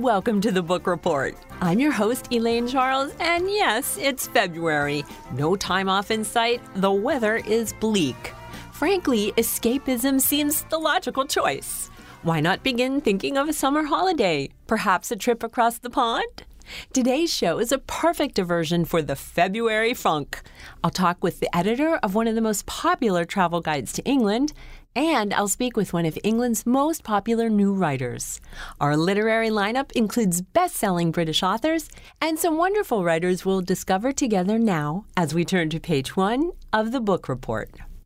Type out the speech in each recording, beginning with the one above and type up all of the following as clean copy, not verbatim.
Welcome to the Book Report. I'm your host, Elaine Charles, and yes, it's February. No time off in sight. The weather is bleak. Frankly, escapism seems the logical choice. Why not begin thinking of a summer holiday? Perhaps a trip across the pond? Today's show is a perfect diversion for the February funk. I'll talk with the editor of one of the most popular travel guides to England, and I'll speak with one of England's most popular new writers. Our literary lineup includes best-selling British authors and some wonderful writers we'll discover together now as we turn to page 1 of the Book Report.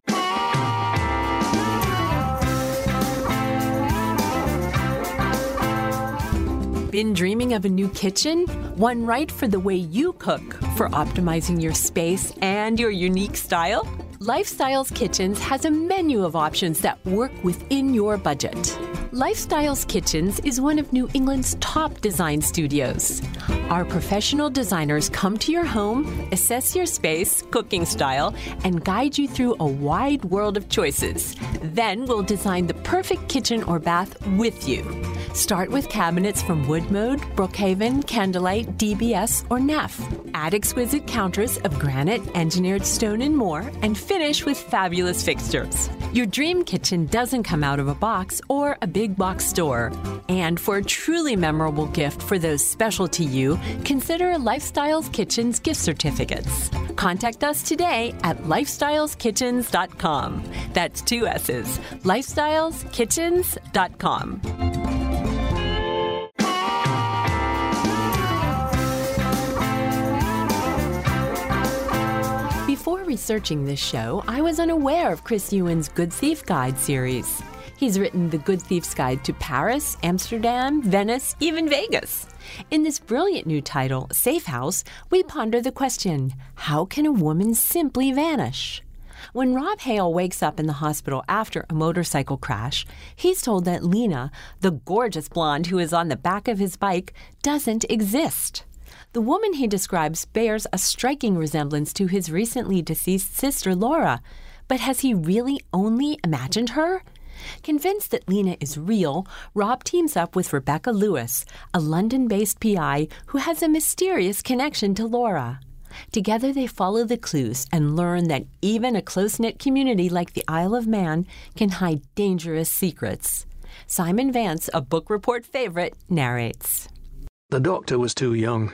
Been dreaming of a new kitchen? One right for the way you cook, for optimizing your space and your unique style? Lifestyles Kitchens has a menu of options that work within your budget. Lifestyles Kitchens is one of New England's top design studios. Our professional designers come to your home, assess your space, cooking style, and guide you through a wide world of choices. Then we'll design the perfect kitchen or bath with you. Start with cabinets from Woodmode, Brookhaven, Candlelight, DBS, or Neff. Add exquisite counters of granite, engineered stone, and more, and finish with fabulous fixtures. Your dream kitchen doesn't come out of a box or a big box store. And for a truly memorable gift for those special to you, consider Lifestyles Kitchens gift certificates. Contact us today at lifestyleskitchens.com. That's 2 S's. lifestyleskitchens.com. Before researching this show, I was unaware of Chris Ewan's Good Thief Guide series. He's written The Good Thief's Guide to Paris, Amsterdam, Venice, even Vegas. In this brilliant new title, Safe House, we ponder the question, how can a woman simply vanish? When Rob Hale wakes up in the hospital after a motorcycle crash, he's told that Lena, the gorgeous blonde who is on the back of his bike, doesn't exist. The woman he describes bears a striking resemblance to his recently deceased sister Laura, but has he really only imagined her? Convinced that Lena is real, Rob teams up with Rebecca Lewis, a London-based PI who has a mysterious connection to Laura. Together they follow the clues and learn that even a close-knit community like the Isle of Man can hide dangerous secrets. Simon Vance, a Book Report favorite, narrates. The doctor was too young.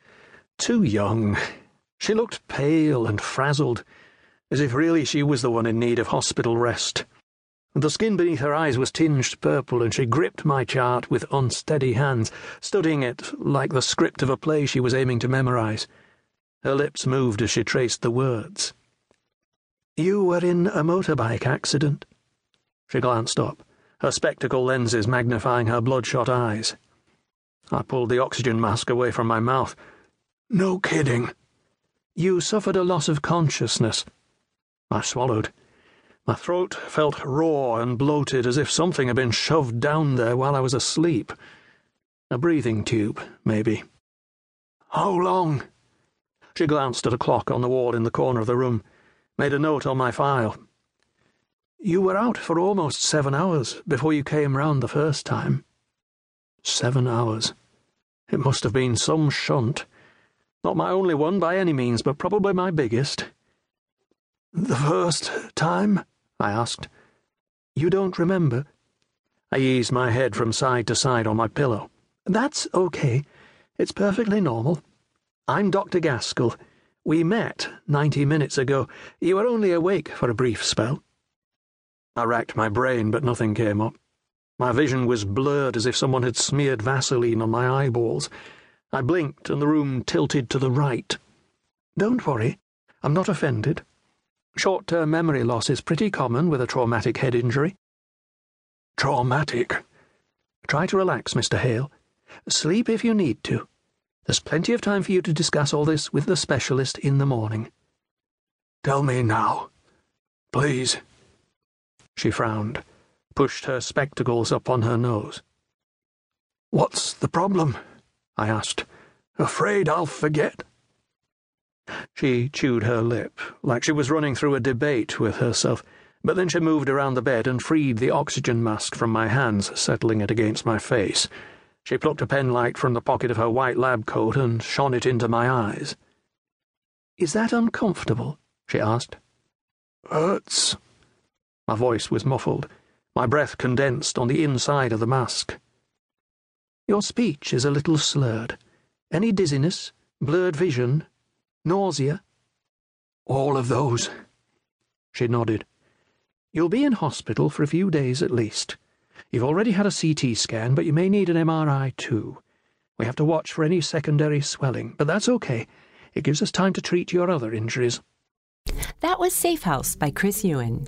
Too young. She looked pale and frazzled, as if really she was the one in need of hospital rest. The skin beneath her eyes was tinged purple, and she gripped my chart with unsteady hands, studying it like the script of a play she was aiming to memorize. Her lips moved as she traced the words. "You were in a motorbike accident?" She glanced up, her spectacle lenses magnifying her bloodshot eyes. I pulled the oxygen mask away from my mouth. "No kidding." "You suffered a loss of consciousness." I swallowed. My throat felt raw and bloated, as if something had been shoved down there while I was asleep. A breathing tube, maybe. "How long?" She glanced at a clock on the wall in the corner of the room, made a note on my file. "You were out for almost 7 hours before you came round the first time." 7 hours. It must have been some shunt. Not my only one by any means, but probably my biggest. "The first time?" I asked. "You don't remember?" I eased my head from side to side on my pillow. "That's okay. It's perfectly normal. I'm Dr. Gaskell. We met 90 minutes ago. You were only awake for a brief spell." I racked my brain, but nothing came up. My vision was blurred, as if someone had smeared Vaseline on my eyeballs. I blinked, and the room tilted to the right. "Don't worry. I'm not offended. Short-term memory loss is pretty common with a traumatic head injury." "Traumatic?" "Try to relax, Mr. Hale. Sleep if you need to. There's plenty of time for you to discuss all this with the specialist in the morning." "Tell me now. Please." She frowned, pushed her spectacles up on her nose. "What's the problem?" I asked. "Afraid I'll forget." She chewed her lip, like she was running through a debate with herself, but then she moved around the bed and freed the oxygen mask from my hands, settling it against my face. She plucked a penlight from the pocket of her white lab coat and shone it into my eyes. "Is that uncomfortable?" she asked. "Hurts." My voice was muffled, my breath condensed on the inside of the mask. "Your speech is a little slurred. Any dizziness, blurred vision, nausea?" "All of those." She nodded. "You'll be in hospital for a few days at least. You've already had a CT scan, but you may need an MRI too. We have to watch for any secondary swelling, but that's okay. It gives us time to treat your other injuries." That was Safe House by Chris Ewan.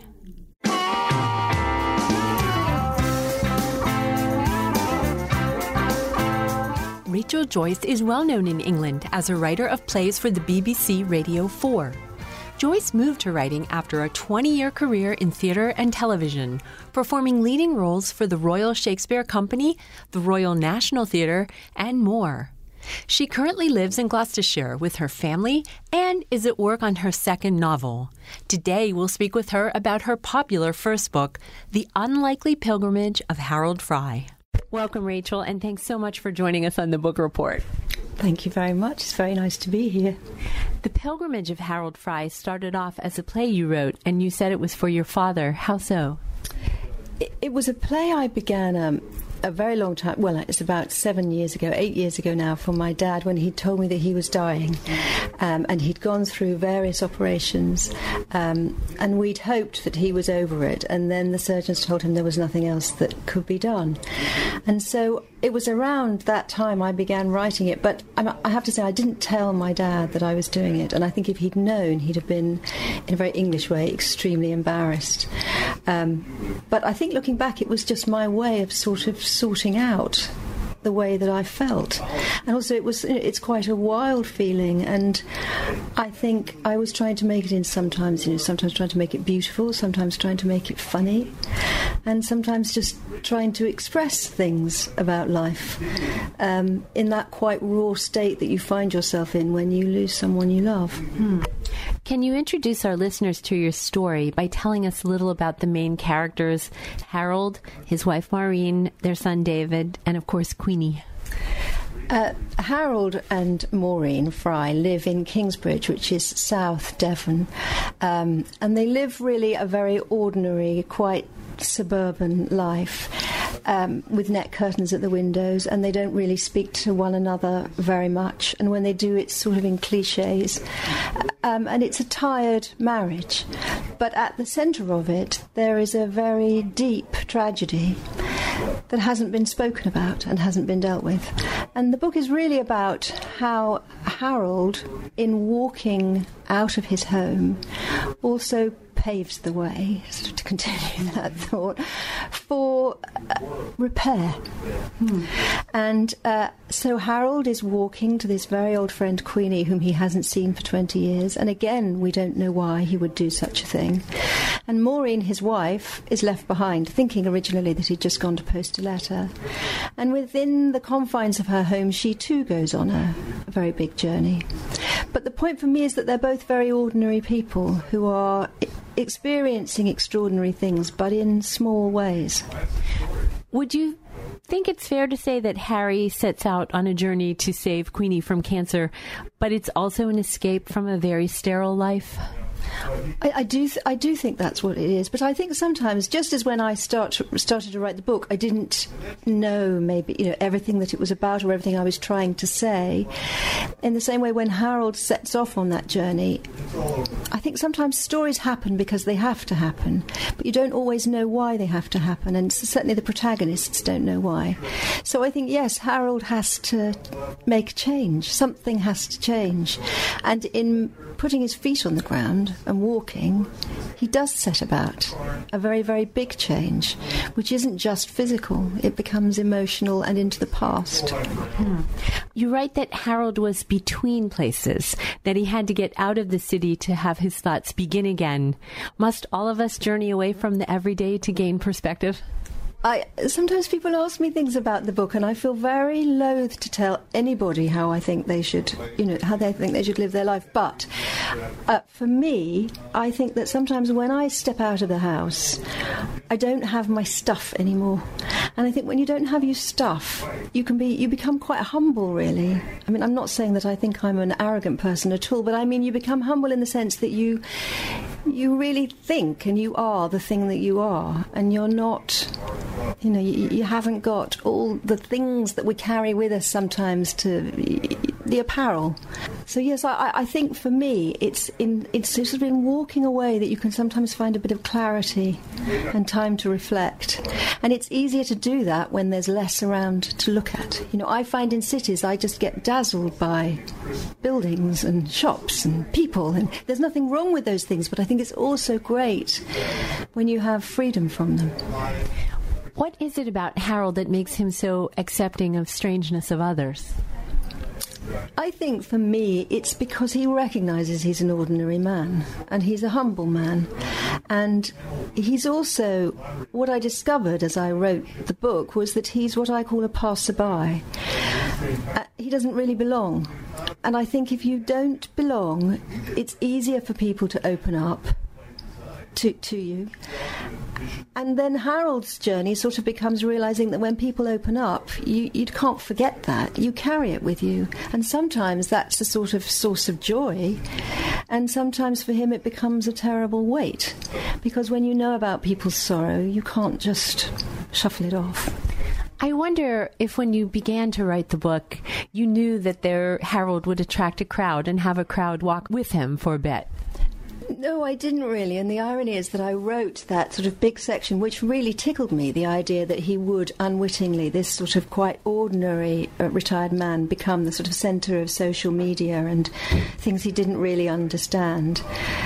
Rachel Joyce is well known in England as a writer of plays for the BBC Radio 4. Joyce moved to writing after a 20-year career in theatre and television, performing leading roles for the Royal Shakespeare Company, the Royal National Theatre, and more. She currently lives in Gloucestershire with her family and is at work on her second novel. Today, we'll speak with her about her popular first book, The Unlikely Pilgrimage of Harold Fry. Welcome, Rachel, and thanks so much for joining us on the Book Report. Thank you very much. It's very nice to be here. The Pilgrimage of Harold Fry started off as a play you wrote, and you said it was for your father. How so? It was a play I began a very long time, well, it's about 8 years ago now, for my dad, when he told me that he was dying. And he'd gone through various operations, and we'd hoped that he was over it, and then the surgeons told him there was nothing else that could be done. And so it was around that time I began writing it, but I have to say I didn't tell my dad that I was doing it, and I think if he'd known, he'd have been, in a very English way, extremely embarrassed. But I think looking back, it was just my way of sort of sorting out the way that I felt. And also it's quite a wild feeling, and I think I was trying to make it in sometimes trying to make it beautiful, sometimes trying to make it funny, and sometimes just trying to express things about life in that quite raw state that you find yourself in when you lose someone you love. Can you introduce our listeners to your story by telling us a little about the main characters, Harold, his wife Maureen, their son David, and of course Queenie? Harold and Maureen Fry live in Kingsbridge, which is South Devon, and they live really a very ordinary, quite suburban life, with net curtains at the windows, and they don't really speak to one another very much, and when they do, it's sort of in cliches, and it's a tired marriage. But at the centre of it, there is a very deep tragedy that hasn't been spoken about and hasn't been dealt with. And the book is really about how Harold, in walking out of his home, also paves the way, to continue that thought, for repair. And so Harold is walking to this very old friend Queenie, whom he hasn't seen for 20 years, and again we don't know why he would do such a thing. And Maureen, his wife, is left behind, thinking originally that he'd just gone to post a letter. And within the confines of her home, she too goes on a very big journey. But the point for me is that they're both very ordinary people who are experiencing extraordinary things, but in small ways. Would you think it's fair to say that Harry sets out on a journey to save Queenie from cancer, but it's also an escape from a very sterile life? I do think that's what it is, but I think sometimes, just as when I started to write the book, I didn't know maybe everything that it was about or everything I was trying to say. In the same way, when Harold sets off on that journey, I think sometimes stories happen because they have to happen, but you don't always know why they have to happen, and certainly the protagonists don't know why. So I think, yes, Harold has to make a change. Something has to change, and in putting his feet on the ground and walking, he does set about a very, very big change, which isn't just physical. It becomes emotional and into the past. You write that Harold was between places, that he had to get out of the city to have his thoughts begin again. Must all of us journey away from the everyday to gain perspective? Sometimes people ask me things about the book, and I feel very loath to tell anybody how I think they should, how they think they should live their life. But for me, I think that sometimes when I step out of the house, I don't have my stuff anymore. And I think when you don't have your stuff, you become quite humble, really. I mean, I'm not saying that I think I'm an arrogant person at all, but I mean you become humble in the sense that you really think and you are the thing that you are, and you're not, you haven't got all the things that we carry with us sometimes, to the apparel. So yes, I think for me it's sort of in walking away that you can sometimes find a bit of clarity and time to reflect. And it's easier to do that when there's less around to look at. I find in cities I just get dazzled by buildings and shops and people, and there's nothing wrong with those things, but I think it's also great when you have freedom from them. What is it about Harold that makes him so accepting of strangeness of others? I think for me it's because he recognises he's an ordinary man, and he's a humble man, and he's also, what I discovered as I wrote the book was that he's what I call a passerby. He doesn't really belong, and I think if you don't belong, it's easier for people to open up to you. And then Harold's journey sort of becomes realising that when people open up, you can't forget that. You carry it with you. And sometimes that's a sort of source of joy. And sometimes for him it becomes a terrible weight. Because when you know about people's sorrow, you can't just shuffle it off. I wonder if when you began to write the book, you knew that Harold would attract a crowd and have a crowd walk with him for a bit. No, I didn't really, and the irony is that I wrote that sort of big section which really tickled me, the idea that he would unwittingly, this sort of quite ordinary retired man, become the sort of centre of social media and things he didn't really understand.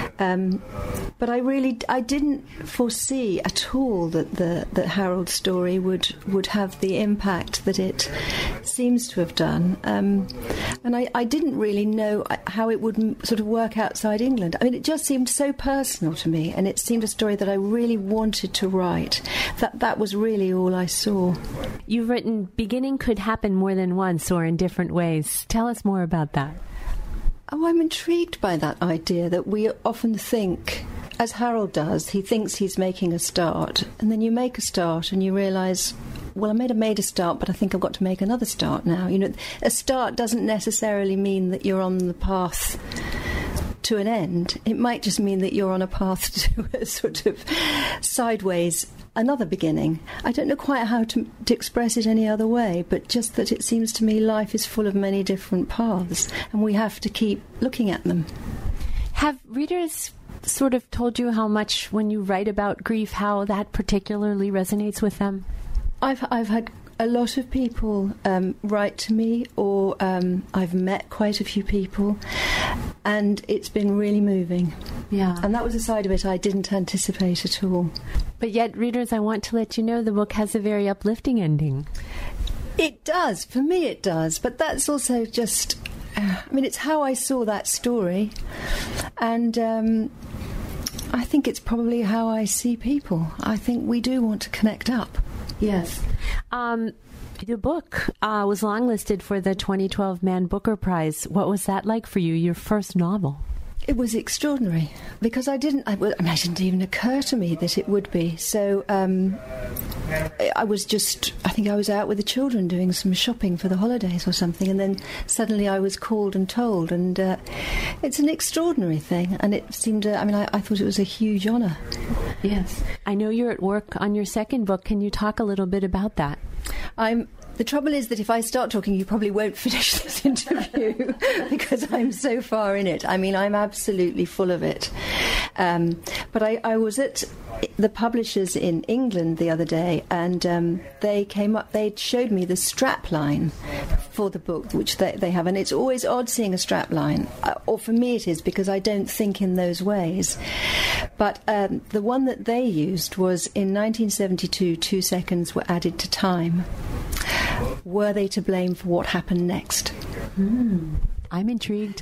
But I didn't foresee at all that Harold's story would have the impact that it seems to have done. And I didn't really know how it would sort of work outside England. I mean, it just seemed so personal to me, and it seemed a story that I really wanted to write. That was really all I saw. You've written, beginning could happen more than once or in different ways. Tell us more about that. Oh, I'm intrigued by that idea that we often think, as Harold does, he thinks he's making a start, and then you make a start and you realise, well, I made a start, but I think I've got to make another start now. A start doesn't necessarily mean that you're on the path to an end. It might just mean that you're on a path to a sort of sideways, another beginning. I don't know quite how to express it any other way, but just that it seems to me life is full of many different paths, and we have to keep looking at them. Have readers sort of told you how much, when you write about grief, how that particularly resonates with them? I've had a lot of people write to me, or I've met quite a few people, and it's been really moving. Yeah. And that was a side of it I didn't anticipate at all. But yet, readers, I want to let you know the book has a very uplifting ending. It does. For me it does. But that's also just, it's how I saw that story. And I think it's probably how I see people. I think we do want to connect up. Yes. The book was longlisted for the 2012 Man Booker Prize. What was that like for you, your first novel? It was extraordinary, because it didn't even occur to me that it would be. So I think I was out with the children doing some shopping for the holidays or something, and then suddenly I was called and told, and it's an extraordinary thing, and it seemed, I thought it was a huge honour. Yes. I know you're at work on your second book. Can you talk a little bit about that? The trouble is that if I start talking, you probably won't finish this interview because I'm so far in it. I'm absolutely full of it. But I was at the publishers in England the other day, and they came up, they showed me the strapline for the book, which they have, and it's always odd seeing a strapline, or for me it is, because I don't think in those ways. But the one that they used was, in 1972, 2 seconds were added to time. Were they to blame for what happened next? I'm intrigued.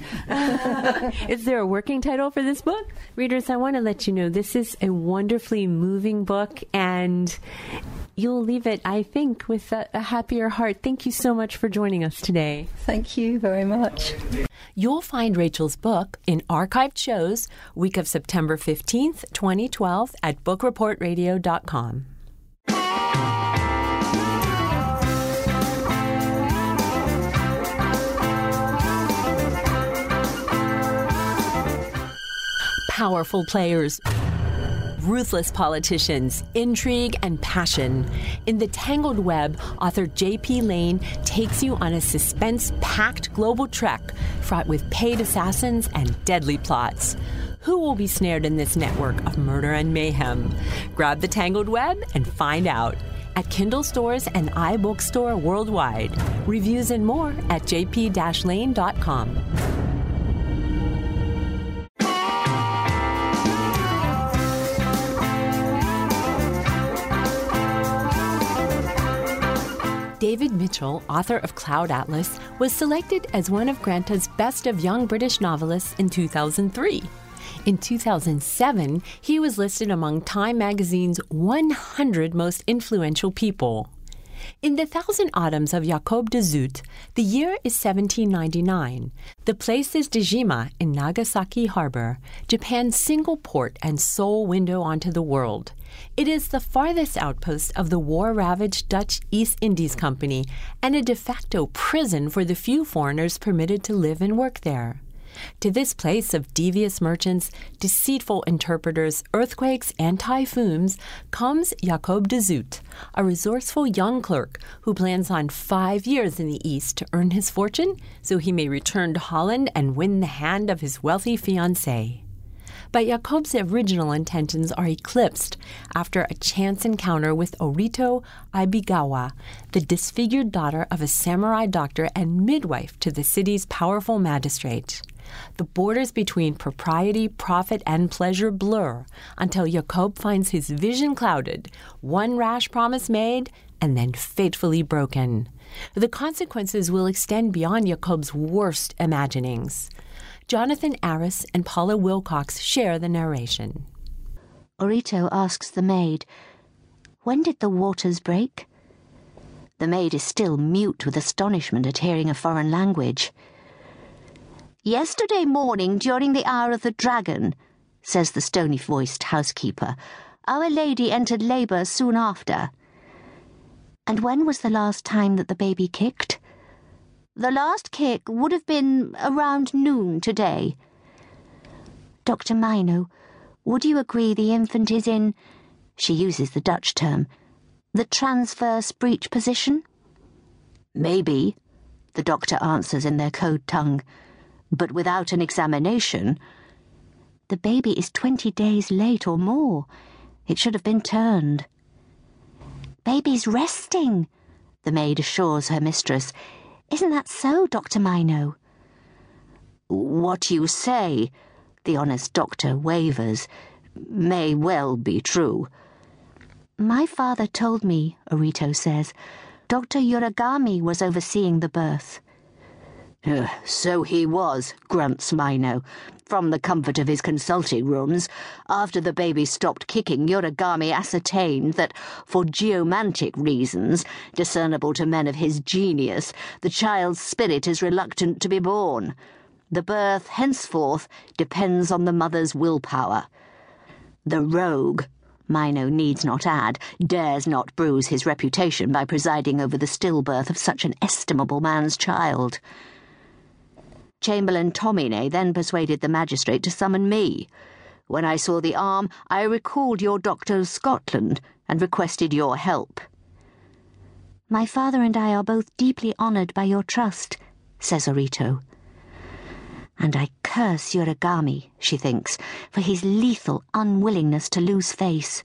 Is there a working title for this book? Readers, I want to let you know this is a wonderfully moving book, and you'll leave it, I think, with a happier heart. Thank you so much for joining us today. Thank you very much. You'll find Rachel's book in archived shows week of September 15th, 2012 at bookreportradio.com. powerful players, ruthless politicians, intrigue, and passion. In The Tangled Web, author J.P. Lane takes you on a suspense-packed global trek fraught with paid assassins and deadly plots. Who will be snared in this network of murder and mayhem? Grab The Tangled Web and find out. At Kindle stores and iBookstore worldwide. Reviews and more at jp-lane.com. David Mitchell, author of Cloud Atlas, was selected as one of Granta's Best of Young British Novelists in 2003. In 2007, he was listed among Time magazine's 100 most influential people. In The Thousand Autumns of Jacob de Zoet, the year is 1799. The place is Dejima in Nagasaki Harbor, Japan's single port and sole window onto the world. It is the farthest outpost of the war-ravaged Dutch East Indies Company and a de facto prison for the few foreigners permitted to live and work there. To this place of devious merchants, deceitful interpreters, earthquakes, and typhoons comes Jacob de Zoet, a resourceful young clerk who plans on 5 years in the East to earn his fortune so he may return to Holland and win the hand of his wealthy fiancée. But Jacob's original intentions are eclipsed after a chance encounter with Orito Ibigawa, the disfigured daughter of a samurai doctor and midwife to the city's powerful magistrate. The borders between propriety, profit, and pleasure blur until Jacob finds his vision clouded, one rash promise made, and then fatefully broken. The consequences will extend beyond Jacob's worst imaginings. Jonathan Arris and Paula Wilcox share the narration. Orito asks the maid, "When did the waters break?" The maid is still mute with astonishment at hearing a foreign language. "Yesterday morning during the hour of the dragon," says the stony-voiced housekeeper. "Our lady entered labour soon after." "And when was the last time that the baby kicked?" "The last kick would have been around noon today." "Dr. Mino, would you agree the infant is in," she uses the Dutch term, "the transverse breech position?" "Maybe," the doctor answers in their code tongue, "but without an examination." "The baby is 20 days late or more. It should have been turned." "Baby's resting," the maid assures her mistress. "Isn't that so, Dr. Mino?" "What you say," the honest doctor wavers, "may well be true." "My father told me," Orito says, "Dr. Yuragami was overseeing the birth." "So he was," grunts Mino. "From the comfort of his consulting rooms, after the baby stopped kicking, Yuragami ascertained that, for geomantic reasons, discernible to men of his genius, the child's spirit is reluctant to be born. The birth, henceforth, depends on the mother's willpower. The rogue," Mino needs not add, dares not bruise his reputation by presiding over the stillbirth of such an estimable man's child. Chamberlain Tomine then persuaded the magistrate to summon me. When I saw the arm, I recalled your Doctor of Scotland and requested your help." "My father and I are both deeply honoured by your trust," says Orito. "And I curse Yuragami," she thinks, "for his lethal unwillingness to lose face."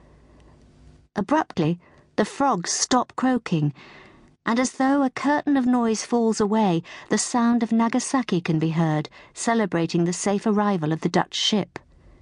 Abruptly, the frogs stop croaking, and as though a curtain of noise falls away, the sound of Nagasaki can be heard, celebrating the safe arrival of the Dutch ship.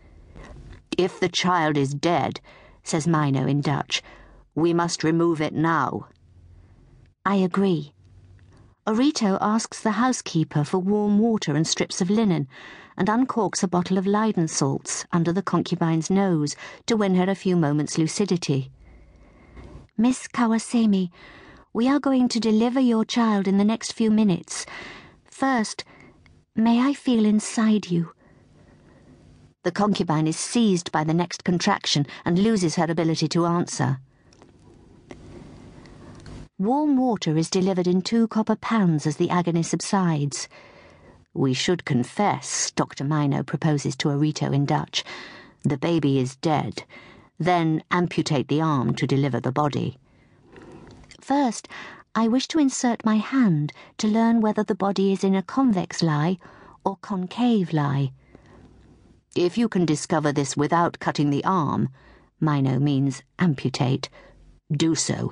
"If the child is dead," says Mino in Dutch, "we must remove it now." "I agree." Orito asks the housekeeper for warm water and strips of linen, and uncorks a bottle of Leyden salts under the concubine's nose to win her a few moments' lucidity. "Miss Kawasemi, we are going to deliver your child in the next few minutes. First, may I feel inside you?" The concubine is seized by the next contraction and loses her ability to answer. Warm water is delivered in 2 copper pans as the agony subsides. We should confess, Dr. Mino proposes to Arito in Dutch. The baby is dead. Then amputate the arm to deliver the body. First, I wish to insert my hand to learn whether the body is in a convex lie or concave lie. If you can discover this without cutting the arm, Mino means amputate, do so.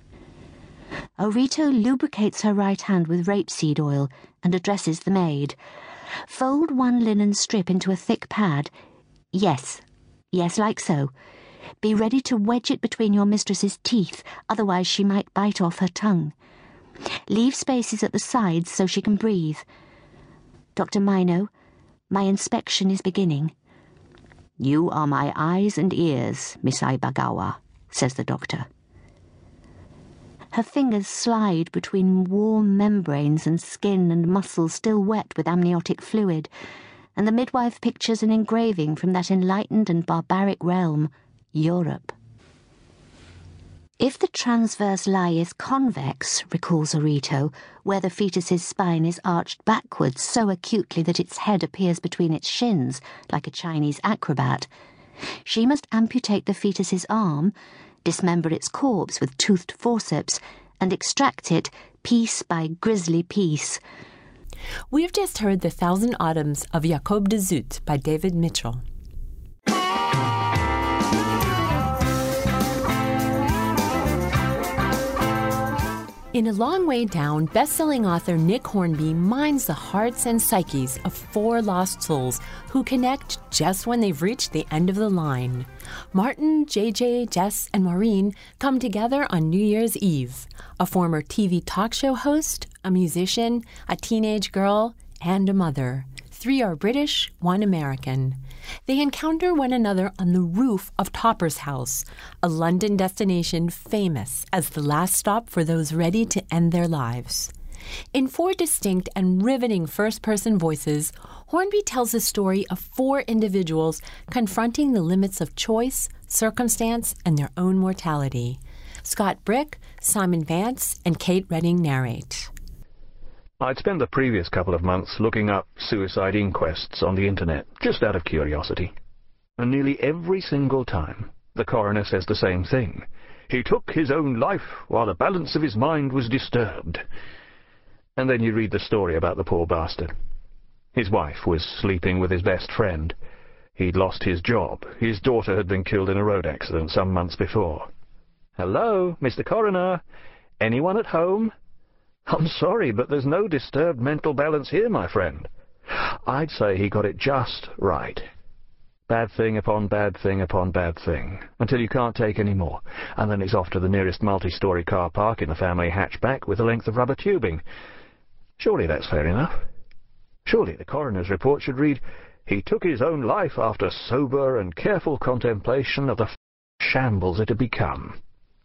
Arito lubricates her right hand with rapeseed oil and addresses the maid. Fold one linen strip into a thick pad. Yes, like so. Be ready to wedge it between your mistress's teeth, otherwise she might bite off her tongue. Leave spaces at the sides so she can breathe. Dr. Mino, my inspection is beginning. You are my eyes and ears, Miss Aibagawa, says the doctor. Her fingers slide between warm membranes and skin and muscles still wet with amniotic fluid, and the midwife pictures an engraving from that enlightened and barbaric realm, Europe. If the transverse lie is convex, recalls Arito, where the fetus's spine is arched backwards so acutely that its head appears between its shins, like a Chinese acrobat, she must amputate the fetus's arm, dismember its corpse with toothed forceps, and extract it piece by grisly piece. We've just heard The Thousand Autumns of Jacob de Zoet by David Mitchell. In A Long Way Down, best-selling author Nick Hornby mines the hearts and psyches of 4 lost souls who connect just when they've reached the end of the line. Martin, JJ, Jess, and Maureen come together on New Year's Eve. A former TV talk show host, a musician, a teenage girl, and a mother. 3 are British, 1 American. They encounter one another on the roof of Topper's House, a London destination famous as the last stop for those ready to end their lives. In 4 distinct and riveting first-person voices, Hornby tells the story of 4 individuals confronting the limits of choice, circumstance, and their own mortality. Scott Brick, Simon Vance, and Kate Redding narrate. I'd spent the previous couple of months looking up suicide inquests on the internet, just out of curiosity. And nearly every single time, the coroner says the same thing. He took his own life while the balance of his mind was disturbed. And then you read the story about the poor bastard. His wife was sleeping with his best friend. He'd lost his job. His daughter had been killed in a road accident some months before. Hello, Mr. Coroner? Anyone at home? I'm sorry, but there's no disturbed mental balance here, my friend. I'd say he got it just right. Bad thing upon bad thing upon bad thing, until you can't take any more, and then he's off to the nearest multi-story car park in the family hatchback with a length of rubber tubing. Surely that's fair enough. Surely the coroner's report should read, he took his own life after sober and careful contemplation of the shambles it had become.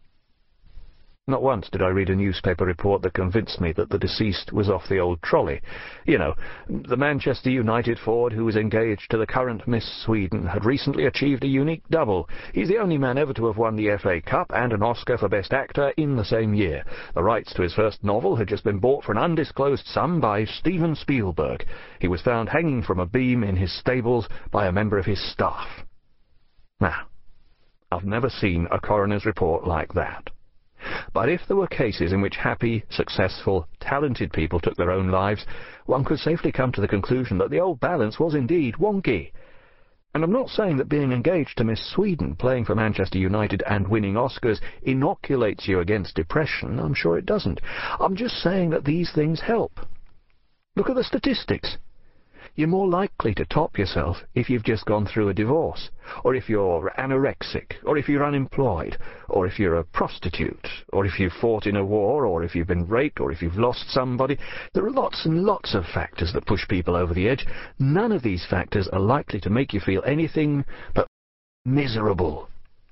Not once did I read a newspaper report that convinced me that the deceased was off the old trolley. You know, the Manchester United forward who was engaged to the current Miss Sweden had recently achieved a unique double. He's the only man ever to have won the FA Cup and an Oscar for Best Actor in the same year. The rights to his first novel had just been bought for an undisclosed sum by Steven Spielberg. He was found hanging from a beam in his stables by a member of his staff. Now, I've never seen a coroner's report like that. But if there were cases in which happy, successful, talented people took their own lives, one could safely come to the conclusion that the old balance was indeed wonky. And I'm not saying that being engaged to Miss Sweden, playing for Manchester United and winning Oscars, inoculates you against depression. I'm sure it doesn't. I'm just saying that these things help. Look at the statistics. You're more likely to top yourself if you've just gone through a divorce, or if you're anorexic, or if you're unemployed, or if you're a prostitute, or if you've fought in a war, or if you've been raped, or if you've lost somebody. There are lots and lots of factors that push people over the edge. None of these factors are likely to make you feel anything but miserable.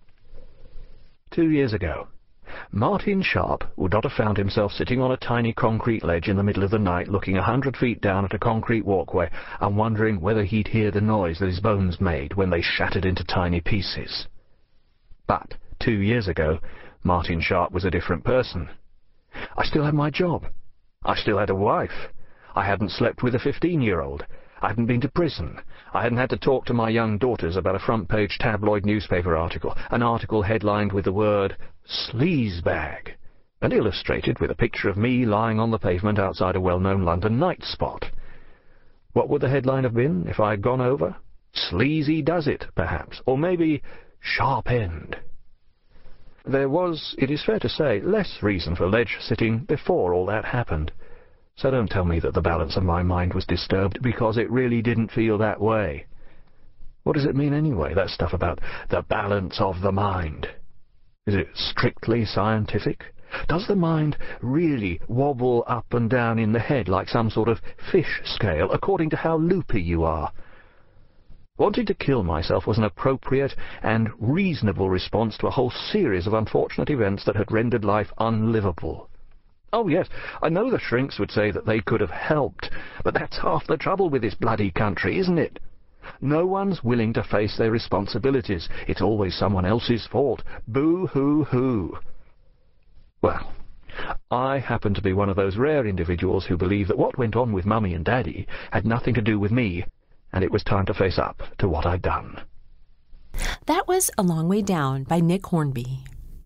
2 years ago, Martin Sharp would not have found himself sitting on a tiny concrete ledge in the middle of the night looking 100 feet down at a concrete walkway and wondering whether he'd hear the noise that his bones made when they shattered into tiny pieces. But 2 years ago, Martin Sharp was a different person. I still had my job. I still had a wife. I hadn't slept with a 15-year-old. I hadn't been to prison. I hadn't had to talk to my young daughters about a front-page tabloid newspaper article, an article headlined with the word sleazebag, and illustrated with a picture of me lying on the pavement outside a well-known London night spot. What would the headline have been if I had gone over? Sleazy does it, perhaps, or maybe sharp end. There was, it is fair to say, less reason for ledge-sitting before all that happened. So don't tell me that the balance of my mind was disturbed, because it really didn't feel that way. What does it mean anyway, that stuff about the balance of the mind? Is it strictly scientific? Does the mind really wobble up and down in the head like some sort of fish scale, according to how loopy you are? Wanting to kill myself was an appropriate and reasonable response to a whole series of unfortunate events that had rendered life unlivable. Oh, yes, I know the shrinks would say that they could have helped, but that's half the trouble with this bloody country, isn't it? No one's willing to face their responsibilities. It's always someone else's fault. Boo-hoo-hoo. Well, I happen to be one of those rare individuals who believe that what went on with Mummy and Daddy had nothing to do with me, and it was time to face up to what I'd done. That was A Long Way Down by Nick Hornby.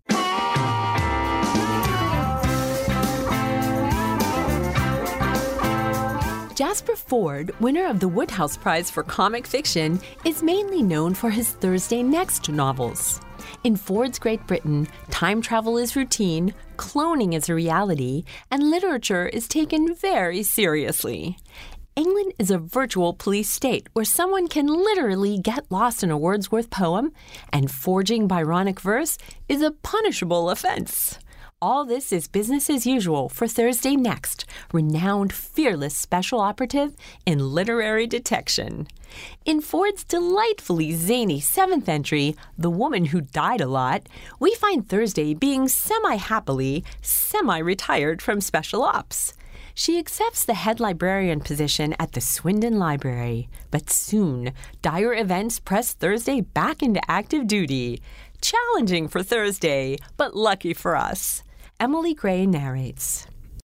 Jasper Fforde, winner of the Wodehouse Prize for Comic Fiction, is mainly known for his Thursday Next novels. In Fforde's Great Britain, time travel is routine, cloning is a reality, and literature is taken very seriously. England is a virtual police state where someone can literally get lost in a Wordsworth poem, and forging Byronic verse is a punishable offense. All this is business as usual for Thursday Next, renowned fearless special operative in literary detection. In Fforde's delightfully zany 7th entry, The Woman Who Died a Lot, we find Thursday being semi-happily, semi-retired from special ops. She accepts the head librarian position at the Swindon Library, but soon, dire events press Thursday back into active duty. Challenging for Thursday, but lucky for us. Emily Gray narrates.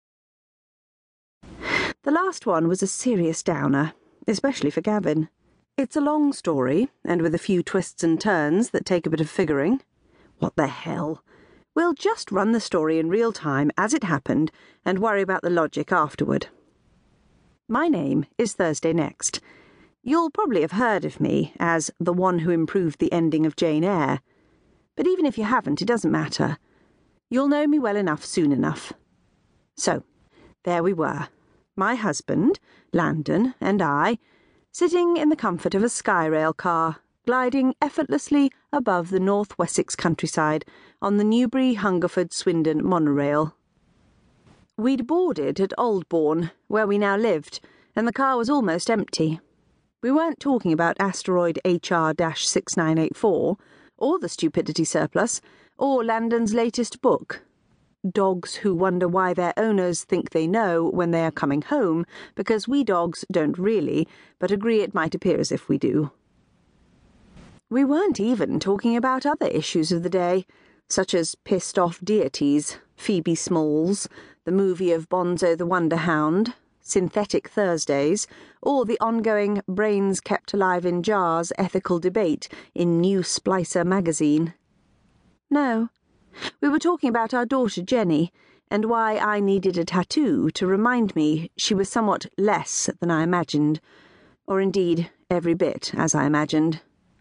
The last one was a serious downer, especially for Gavin. It's a long story, and with a few twists and turns that take a bit of figuring. What the hell? We'll just run the story in real time as it happened and worry about the logic afterward. My name is Thursday Next. You'll probably have heard of me as the one who improved the ending of Jane Eyre. But even if you haven't, it doesn't matter. You'll know me well enough soon enough. So, there we were. My husband, Landon, and I, sitting in the comfort of a Skyrail car, gliding effortlessly above the North Wessex countryside on the Newbury-Hungerford-Swindon monorail. We'd boarded at Aldbourne, where we now lived, and the car was almost empty. We weren't talking about asteroid HR-6984, or the stupidity surplus, or Landon's latest book, Dogs Who Wonder Why Their Owners Think They Know When They Are Coming Home, because we dogs don't really, but agree it might appear as if we do. We weren't even talking about other issues of the day, such as pissed-off deities, Phoebe Smalls, the movie of Bonzo the Wonder Hound, Synthetic Thursdays, or the ongoing Brains Kept Alive in Jars ethical debate in New Splicer magazine. No, we were talking about our daughter Jenny, and why I needed a tattoo to remind me she was somewhat less than I imagined, or indeed every bit as I imagined.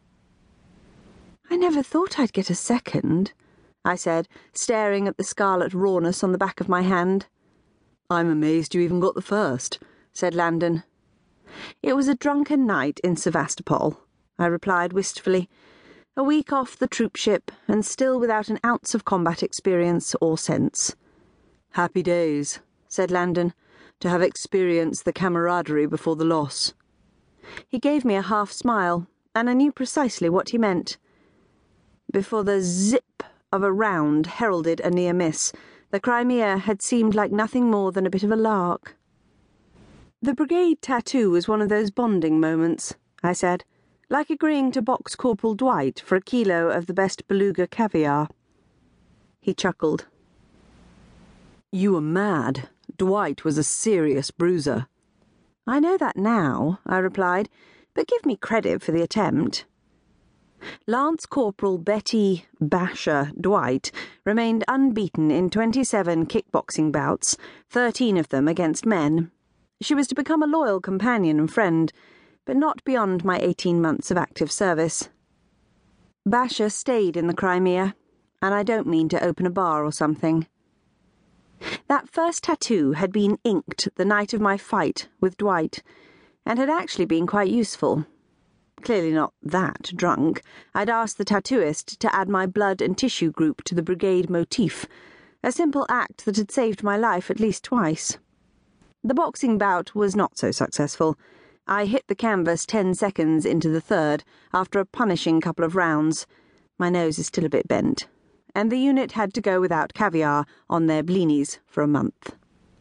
I never thought I'd get a second, I said, staring at the scarlet rawness on the back of my hand. I'm amazed you even got the first, said Landon. It was a drunken night in Sevastopol, I replied wistfully. A week off the troopship, and still without an ounce of combat experience or sense. Happy days, said Landon, to have experienced the camaraderie before the loss. He gave me a half-smile, and I knew precisely what he meant. Before the zip of a round heralded a near miss, the Crimea had seemed like nothing more than a bit of a lark. The brigade tattoo was one of those bonding moments, I said, like agreeing to box Corporal Dwight for a kilo of the best beluga caviar. He chuckled. You were mad. Dwight was a serious bruiser, I know that now, I replied, but give me credit for the attempt. Lance Corporal Betty Basher Dwight remained unbeaten in 27 kickboxing bouts, 13 of them against men. She was to become a loyal companion and friend, but not beyond my 18 months of active service. Basher stayed in the Crimea, and I don't mean to open a bar or something. That first tattoo had been inked the night of my fight with Dwight, and had actually been quite useful. Clearly not that drunk, I'd asked the tattooist to add my blood and tissue group to the brigade motif, a simple act that had saved my life at least twice. The boxing bout was not so successful. I hit the canvas 10 seconds into the third after a punishing couple of rounds. My nose is still a bit bent, and the unit had to go without caviar on their blinis for a month.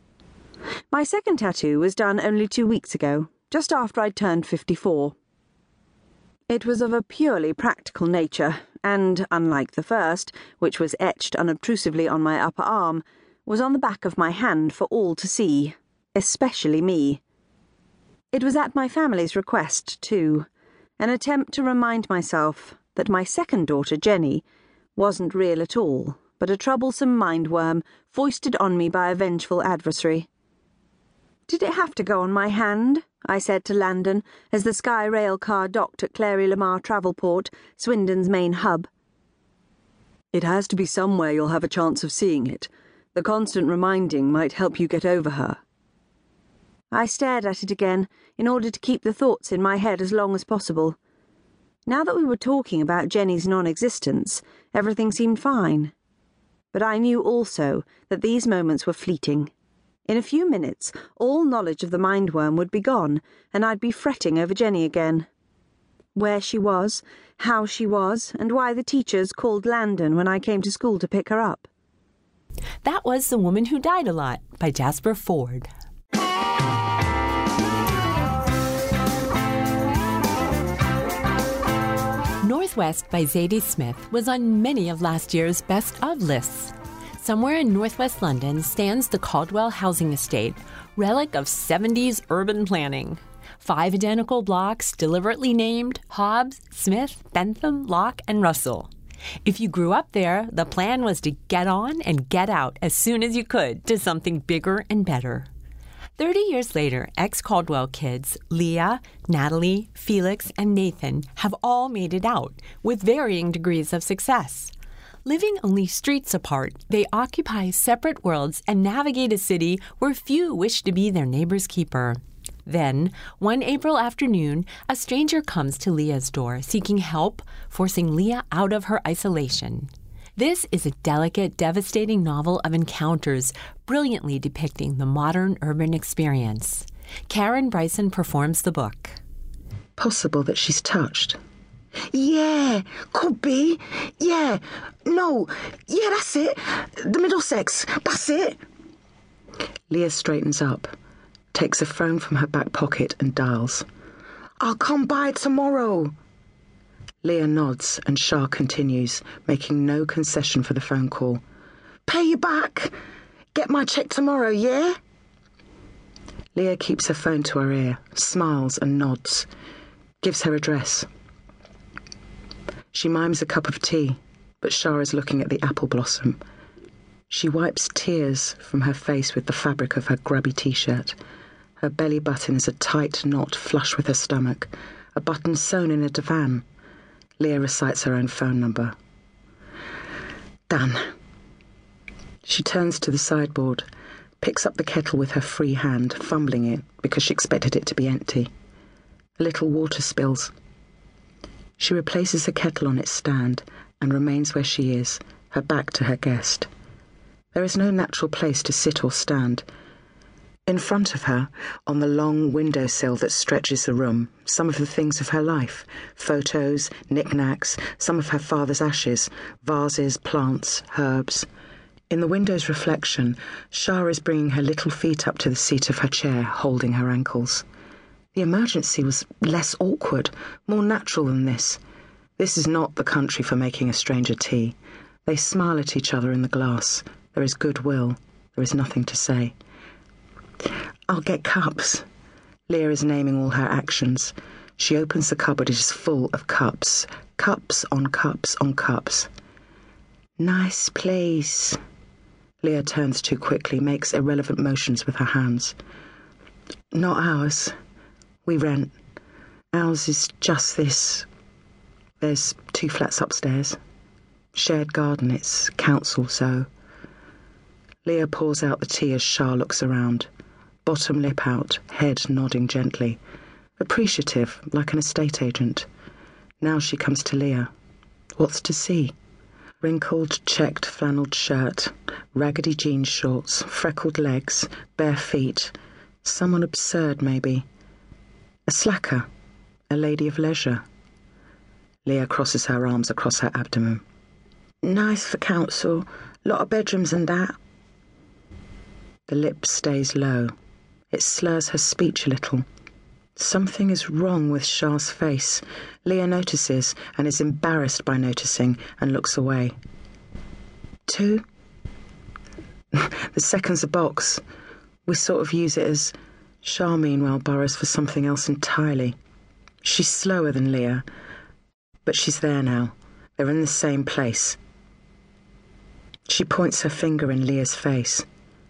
My second tattoo was done only 2 weeks ago, just after I'd turned 54. It was of a purely practical nature, and, unlike the first, which was etched unobtrusively on my upper arm, was on the back of my hand for all to see, especially me. It was at my family's request, too, an attempt to remind myself that my second daughter, Jenny, wasn't real at all, but a troublesome mindworm foisted on me by a vengeful adversary. Did it have to go on my hand? I said to Landon as the Sky Rail car docked at Clary-Lamar Travelport, Swindon's main hub. It has to be somewhere you'll have a chance of seeing it. The constant reminding might help you get over her. I stared at it again in order to keep the thoughts in my head as long as possible. Now that we were talking about Jenny's non-existence, everything seemed fine. But I knew also that these moments were fleeting. In a few minutes, all knowledge of the mindworm would be gone, and I'd be fretting over Jenny again. Where she was, how she was, and why the teachers called Landon when I came to school to pick her up. That was The Woman Who Died a Lot by Jasper Fforde. Northwest by Zadie Smith was on many of last year's best of lists. Somewhere in northwest London stands the Caldwell housing estate, relic of 70s urban planning. 5 identical blocks deliberately named Hobbs, Smith, Bentham, Locke, and Russell. If you grew up there, the plan was to get on and get out as soon as you could to something bigger and better. 30 years later, ex-Caldwell kids, Leah, Natalie, Felix, and Nathan have all made it out, with varying degrees of success. Living only streets apart, they occupy separate worlds and navigate a city where few wish to be their neighbor's keeper. Then, one April afternoon, a stranger comes to Leah's door seeking help, forcing Leah out of her isolation. This is a delicate, devastating novel of encounters, brilliantly depicting the modern urban experience. Karen Bryson performs the book. Possible that she's touched. Yeah, could be. Yeah, no, yeah, that's it. The Middlesex, that's it. Leah straightens up, takes a phone from her back pocket and dials. I'll come by tomorrow. Leah nods and Shah continues, making no concession for the phone call. Pay you back. Get my cheque tomorrow, yeah? Leah keeps her phone to her ear, smiles and nods, gives her address. She mimes a cup of tea, but Shah is looking at the apple blossom. She wipes tears from her face with the fabric of her grubby T-shirt. Her belly button is a tight knot flush with her stomach, a button sewn in a divan. Leah recites her own phone number. Done. She turns to the sideboard, picks up the kettle with her free hand, fumbling it because she expected it to be empty. A little water spills. She replaces the kettle on its stand and remains where she is, her back to her guest. There is no natural place to sit or stand. In front of her, on the long windowsill that stretches the room, some of the things of her life, photos, knickknacks, some of her father's ashes, vases, plants, herbs. In the window's reflection, Shah is bringing her little feet up to the seat of her chair, holding her ankles. The emergency was less awkward, more natural than this. This is not the country for making a stranger tea. They smile at each other in the glass. There is goodwill. There is nothing to say. I'll get cups. Leah is naming all her actions. She opens the cupboard. It is full of cups. Cups on cups on cups. Nice place. Leah turns too quickly, makes irrelevant motions with her hands. Not ours. We rent. Ours is just this. There's 2 flats upstairs. Shared garden, it's council, so... Leah pours out the tea as Shah looks around. Bottom lip out, head nodding gently. Appreciative, like an estate agent. Now she comes to Leah. What's to see? Wrinkled, checked flannelled shirt, raggedy jean shorts, freckled legs, bare feet. Someone absurd, maybe. A slacker. A lady of leisure. Leah crosses her arms across her abdomen. Nice for council. Lot of bedrooms and that. The lip stays low. It slurs her speech a little. Something is wrong with Shah's face. Leah notices and is embarrassed by noticing and looks away. 2? The second's a box. We sort of use it as... Shah, meanwhile, burrows for something else entirely. She's slower than Leah, but she's there now. They're in the same place. She points her finger in Leah's face.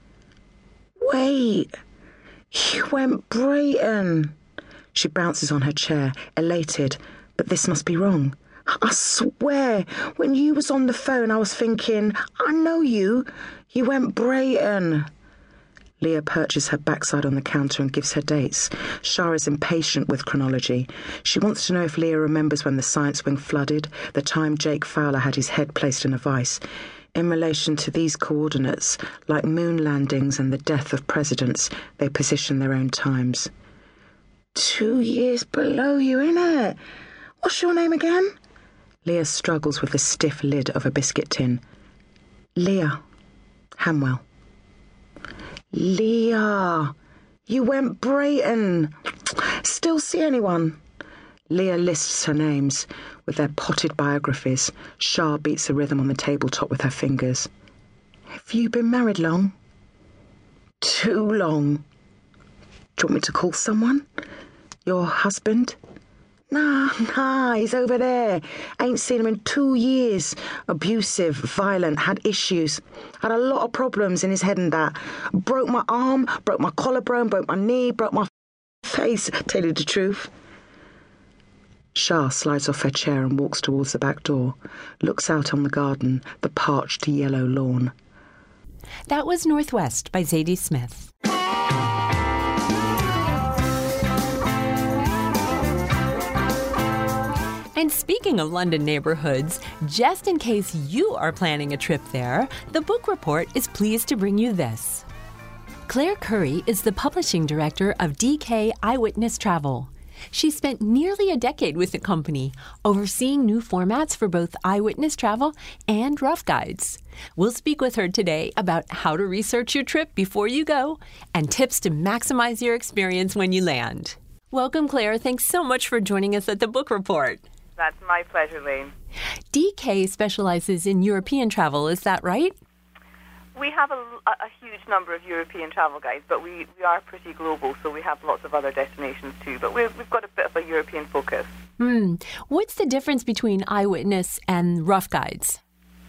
Wait! You went Brayton! She bounces on her chair, elated, but this must be wrong. I swear, when you was on the phone, I was thinking, I know you. You went Brayton. Leah perches her backside on the counter and gives her dates. Shah is impatient with chronology. She wants to know if Leah remembers when the science wing flooded, the time Jake Fowler had his head placed in a vice. In relation to these coordinates, like moon landings and the death of presidents, they position their own times. 2 years below you, innit? What's your name again? Leah struggles with the stiff lid of a biscuit tin. Leah Hamwell. Leah, you went Brayton. Still see anyone? Leah lists her names with their potted biographies. Shah beats the rhythm on the tabletop with her fingers. Have you been married long? Too long. Do you want me to call someone? Your husband? Nah, he's over there. Ain't seen him in 2 years. Abusive, violent, had issues. Had a lot of problems in his head and that. Broke my arm, broke my collarbone, broke my knee, broke my face, tell you the truth. Shah slides off her chair and walks towards the back door, looks out on the garden, the parched yellow lawn. That was Northwest by Zadie Smith. And speaking of London neighbourhoods, just in case you are planning a trip there, the Book Report is pleased to bring you this. Claire Curry is the publishing director of DK Eyewitness Travel. She spent nearly a decade with the company, overseeing new formats for both eyewitness travel and rough guides. We'll speak with her today about how to research your trip before you go and tips to maximize your experience when you land. Welcome, Claire. Thanks so much for joining us at the Book Report. That's my pleasure, Lane. DK specializes in European travel, is that right? We have a huge number of European travel guides, but we are pretty global, so we have lots of other destinations too. But we've got a bit of a European focus. What's the difference between eyewitness and rough guides?